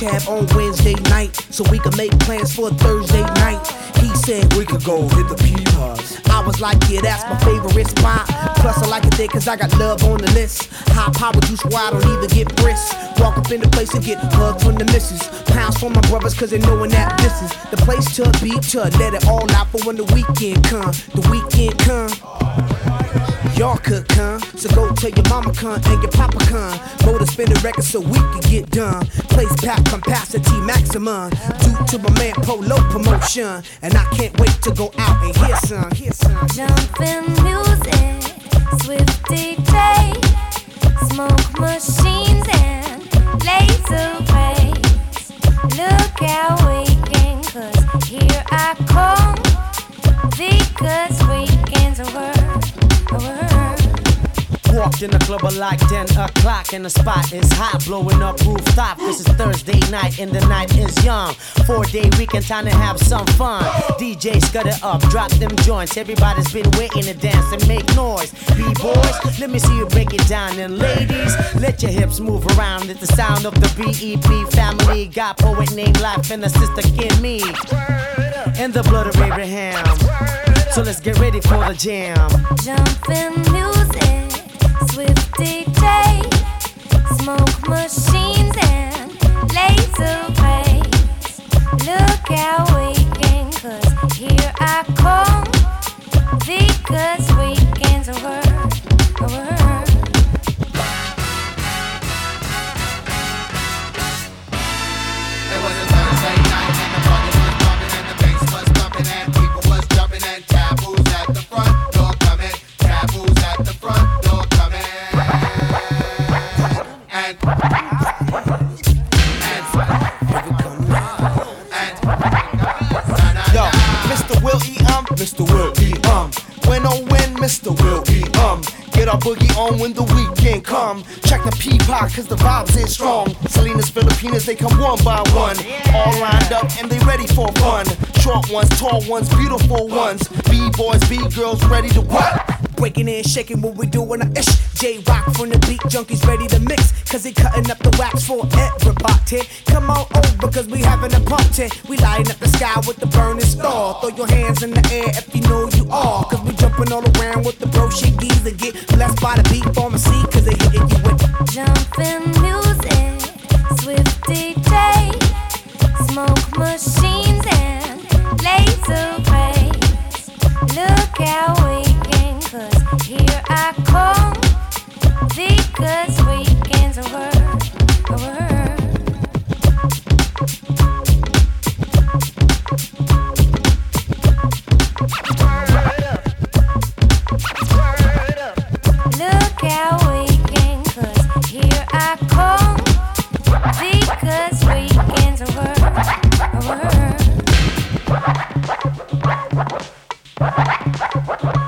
tab on Wednesday night so we could make plans for Thursday night. He said we could go hit the P-Pods. I was like, yeah, that's my favorite spot. Plus I like it there cause I got love on the list. High power juice where I don't even get brisk. Walk up in the place and get hugged from the missus. Pounds from my brothers cause they knowin' that this is the place to be, to let it all out for when the weekend come. The weekend come. Y'all could come, so go tell your mama come and your papa come. Go to spin the record so we can get done. Place pack capacity maximum due to my man Polo promotion. And I can't wait to go out and hear some. Jumpin' music, swift DJ, smoke machines and laser rays. Look out weekend, cause here I come. Because weekend's a word. Walked in the club at like 10 o'clock and the spot is hot, blowing up rooftop. This is Thursday night and the night is young. 4-day weekend, time to have some fun. DJ scud it up, drop them joints. Everybody's been waiting to dance and make noise. B-boys, let me see you break it down. And ladies, let your hips move around. It's the sound of the B.E.B. family. Got poet named Life and the sister Kimmy. And the blood of Abraham. So let's get ready for the jam. Jumpin' music, swift DJ, smoke machines and laser rays. Look out weekend, cause here I come. Because weekend's a word, a word. It was a Thursday night and the party was bumping and the bass was thumping and people was jumping and taboos at the front door coming, taboos at the front door coming, and yo, Mr. Will E. Mr. Will E. When oh when, Mr. Will E. Get our boogie on when the weekend come. Check the P-Pot cause the vibes is strong. Salinas, Filipinas, they come one by one. All lined up and they ready for fun. Short ones, tall ones, beautiful ones. B-boys, B-girls ready to what? Breaking and shaking what we doing a ish. J-Rock from the beat, junkies ready to mix. Cause they cutting up the wax for everybody. Come on over cause we having a party. We lighting up the sky with the burning star. Throw your hands in the air if you know you are. Cause we jumping all around with the bro shiggies. And get blessed by the beat pharmacy cause they hitting you with Jumpin' music, swift DJ, smoke machines and laser rays. Look out weekend, cause here I come. Because weekend's a word, a word. Look out weekend, cause here I come. Because weekend's a word, a word.